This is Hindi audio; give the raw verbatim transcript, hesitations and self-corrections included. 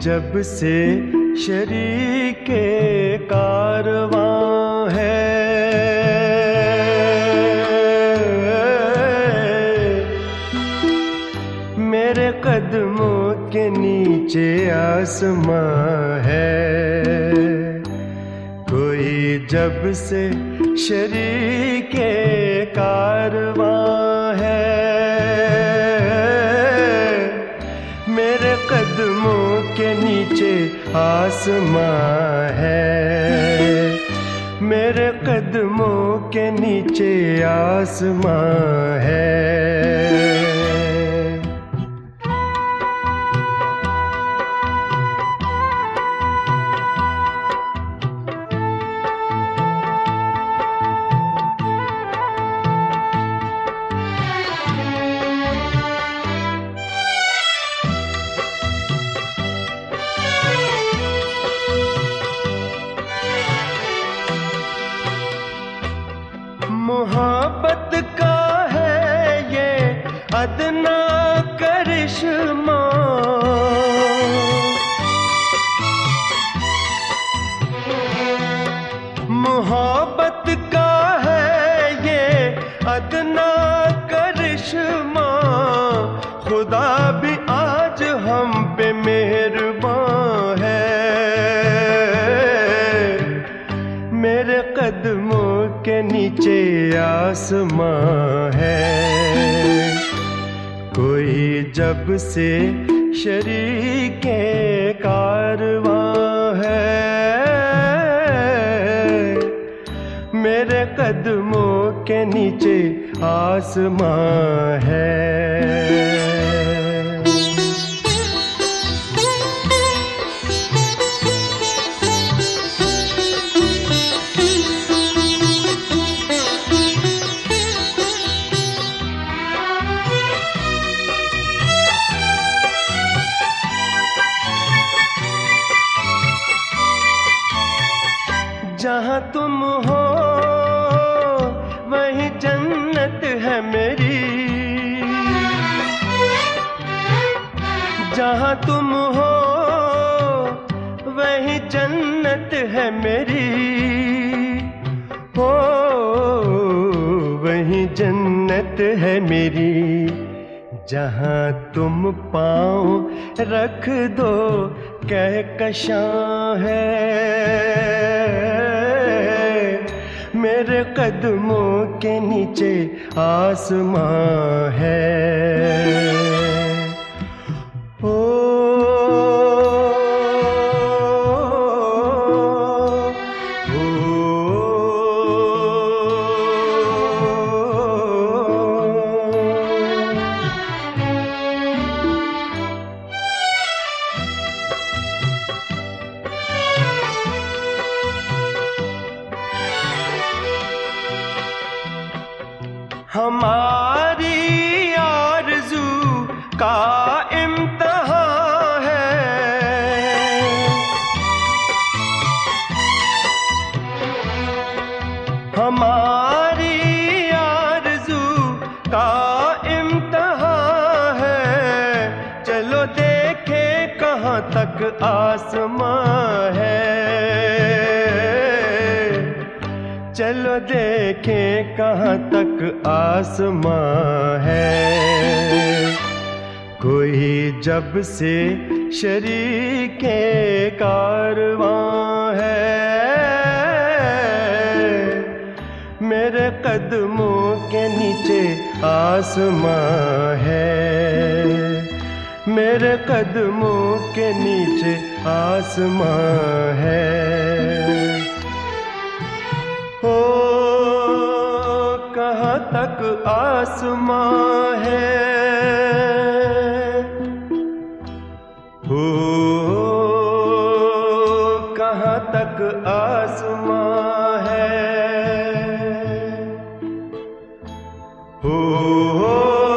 जब से शरीके कारवां है, मेरे कदमों के नीचे आसमां है। कोई जब से शरीके कारवां है, मेरे कदमों के नीचे आसमां है। मेरे कदमों के नीचे आसमां है। मोहब्बत का है ये अदना करिश्मा, मोहब्बत का है ये अदना करिश्मा। खुदा भी आज हम पे मेहरबान है। मेरे कदमों के नीचे आसमां है। कोई जब से शरीके कारवां है, मेरे कदमों के नीचे आसमां है। जहाँ तुम हो वही जन्नत है मेरी, जहाँ तुम हो वही जन्नत है मेरी। हो वही जन्नत है मेरी। जहाँ तुम पाँव रख दो कहकशां है। मेरे कदमों के नीचे आसमां है। ओ हमारी आरज़ू का इम्तिहान है। हमारी आरज़ू का इम्तिहान है। चलो देखे कहाँ तक आसमां है। चलो देखें कहाँ तक आसमां है। कोई जब से शरीके कारवां है, मेरे कदमों के नीचे आसमां है। मेरे कदमों के नीचे आसमां है। हो कहाँ तक आसमां है। हो कहाँ तक आसमां है। हो